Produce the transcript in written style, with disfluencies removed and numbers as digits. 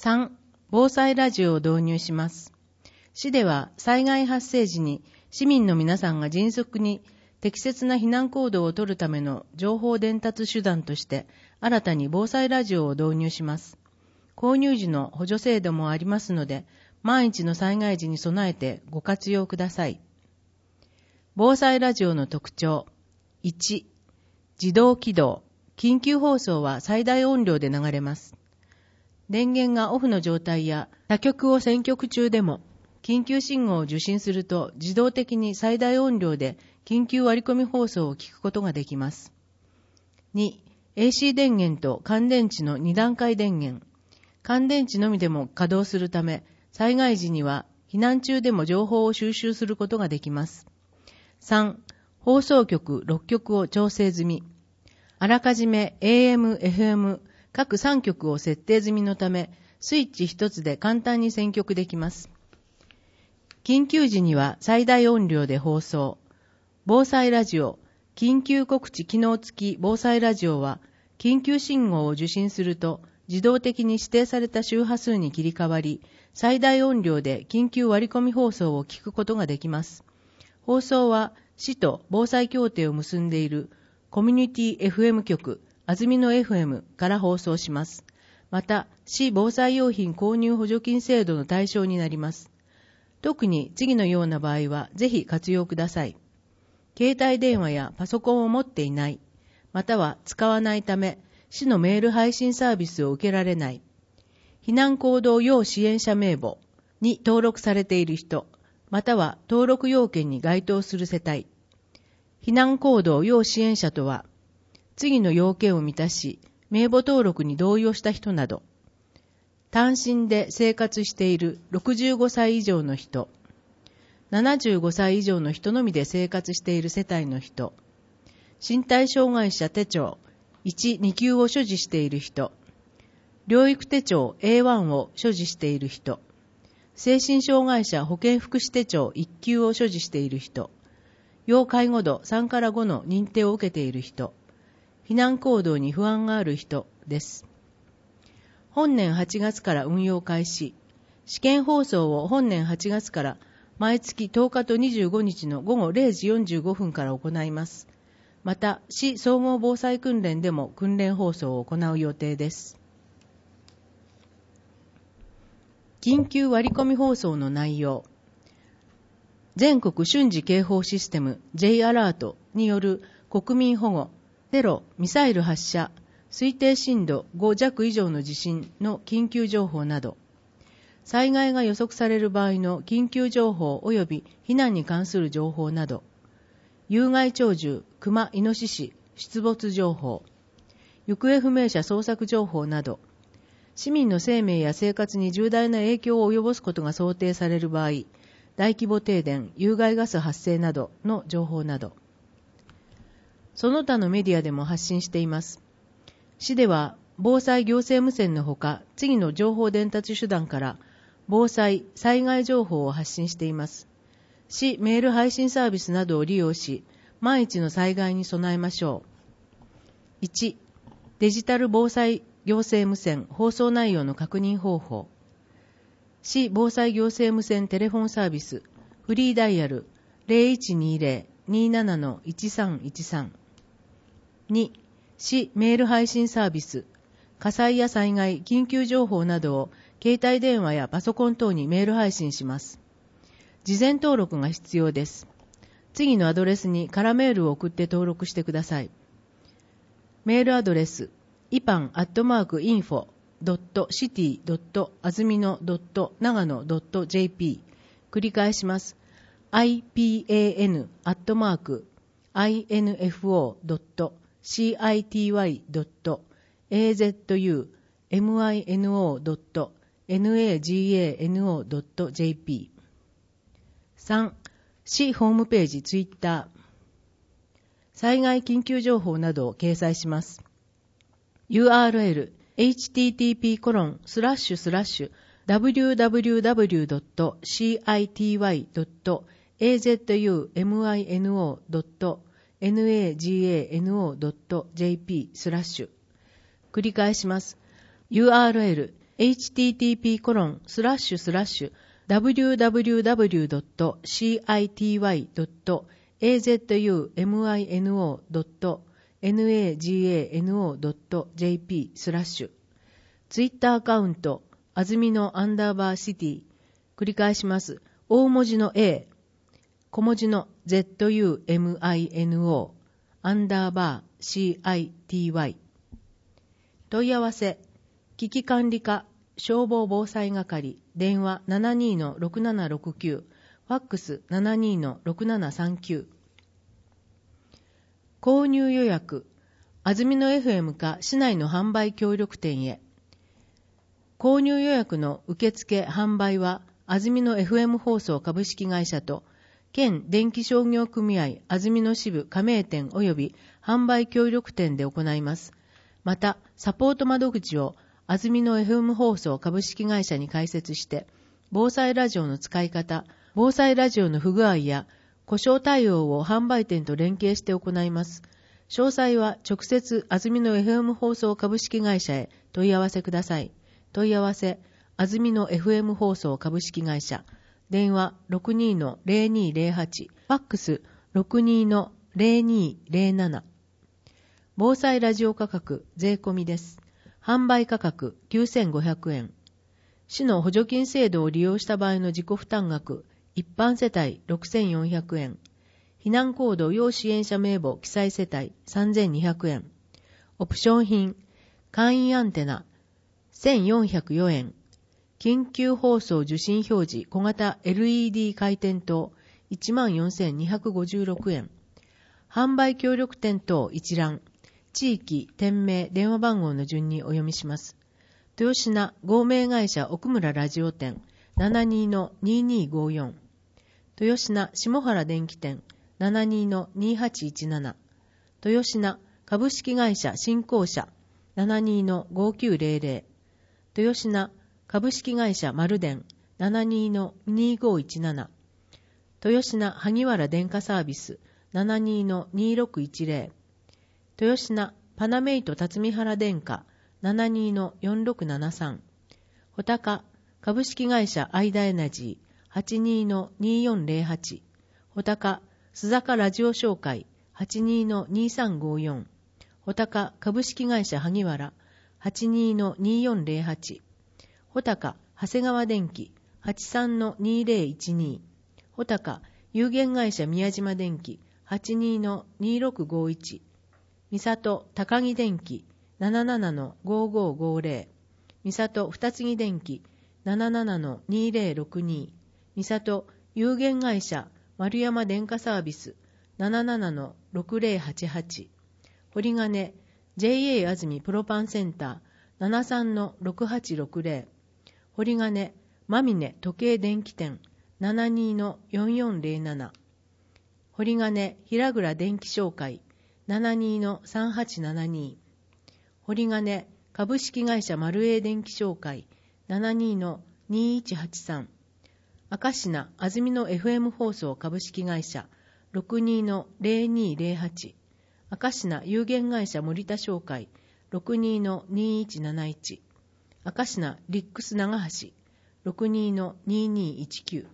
3、防災ラジオを導入します。市では災害発生時に市民の皆さんが迅速に適切な避難行動を取るための情報伝達手段として新たに防災ラジオを導入します。購入時の補助制度もありますので、万一の災害時に備えてご活用ください。防災ラジオの特徴。1、自動起動。緊急放送は最大音量で流れます。電源がオフの状態や他局を選曲中でも、緊急信号を受信すると自動的に最大音量で緊急割り込み放送を聞くことができます。2、AC 電源と乾電池の2段階電源。乾電池のみでも稼働するため、災害時には避難中でも情報を収集することができます。3、放送局6局を調整済み。あらかじめ AM、FM 各3局を設定済みのため、スイッチ1つで簡単に選曲できます。緊急時には最大音量で放送。防災ラジオ、緊急告知機能付き防災ラジオは、緊急信号を受信すると、自動的に指定された周波数に切り替わり、最大音量で緊急割り込み放送を聞くことができます。放送は、市と防災協定を結んでいるコミュニティ FM 局、安曇野 FM から放送します。また、市防災用品購入補助金制度の対象になります。特に次のような場合は、ぜひ活用ください。携帯電話やパソコンを持っていない、または使わないため、市のメール配信サービスを受けられない、避難行動要支援者名簿に登録されている人、または登録要件に該当する世帯。避難行動要支援者とは、次の要件を満たし、名簿登録に同意をした人など、単身で生活している65歳以上の人、75歳以上の人のみで生活している世帯の人、身体障害者手帳1、2級を所持している人、療育手帳 A1 を所持している人、精神障害者保健福祉手帳1級を所持している人、要介護度3から5の認定を受けている人、避難行動に不安がある人です。本年8月から運用開始、試験放送を本年8月から毎月10日と25日の午後0時45分から行います。また、市総合防災訓練でも訓練放送を行う予定です。緊急割り込み放送の内容。全国瞬時警報システム J アラートによる国民保護、テロ、ミサイル発射、推定震度5弱以上の地震の緊急情報など、災害が予測される場合の緊急情報及び避難に関する情報など、有害鳥獣、熊、イノシシ、出没情報、行方不明者捜索情報など、市民の生命や生活に重大な影響を及ぼすことが想定される場合、大規模停電、有害ガス発生などの情報など、その他のメディアでも発信しています。市では、防災行政無線のほか、次の情報伝達手段から、防災・災害情報を発信しています。市メール配信サービスなどを利用し、万一の災害に備えましょう。1、デジタル防災行政無線放送内容の確認方法。市防災行政無線テレフォンサービス、フリーダイヤル 0120-27-1313。2、市メール配信サービス、火災や災害、緊急情報などを携帯電話やパソコン等にメール配信します。事前登録が必要です。次のアドレスに空メールを送って登録してください。メールアドレス、ipan@info.city.azumino.nagano.jp 繰り返します。ipan@info.city.azumino.nagano.jp 3. 市ホームページツイッター、災害緊急情報などを掲載します。URL http://www.city.azumino.nagano.jp 繰り返します。URL http://www.city.nagano.jp/ツイッターアカウント、あずみの_シティ。繰り返します。大文字の A、小文字の ZUMINO_CITY。問い合わせ、危機管理課、消防防災係、電話 72-6769、ファックス 72-6739。購入予約、あずみの FM か市内の販売協力店へ。購入予約の受付販売は、あずみの FM 放送株式会社と、県電気商業組合あずみの支部加盟店及び販売協力店で行います。また、サポート窓口をあずみの FM 放送株式会社に開設して、防災ラジオの使い方、防災ラジオの不具合や故障対応を販売店と連携して行います。詳細は直接あずみの FM 放送株式会社へ問い合わせください。問い合わせ、あずみの FM 放送株式会社。電話 62-0208、ファックス 62-0207。防災ラジオ価格税込みです。販売価格9500円。市の補助金制度を利用した場合の自己負担額、一般世帯6400円。避難行動要支援者名簿記載世帯3200円。オプション品、簡易アンテナ1404円。緊急放送受信表示小型 LED 回転灯 14,256 円。販売協力店等一覧。地域、店名、電話番号の順にお読みします。豊品合名会社奥村ラジオ店 72-2254。豊品下原電気店 72-2817。豊品株式会社新興社 72-5900。豊品株式会社丸電 72-2517。豊品萩原電化サービス 72-2610。豊品パナメイト辰巳原電化 72-4673。穂高株式会社アイダエナジー 82-2408。穂高須坂ラジオ商会 82-2354。穂高株式会社萩原 82-2408。穂高長谷川電機 83-2012。穂高有限会社宮島電機 82-2651。三郷高木電機 77-5550。三郷二木電機 77-2062。三郷有限会社丸山電化サービス 77-6088。堀金 JA あずみプロパンセンター 73-6860。堀金まみね時計電気店 72-4407。堀金平倉電気商会 72-3872。堀金株式会社丸栄電気商会 72-2183。赤品あずみの FM 放送株式会社 62-0208。赤品有限会社森田商会 62-2171。赤品リックス長橋 62-2219。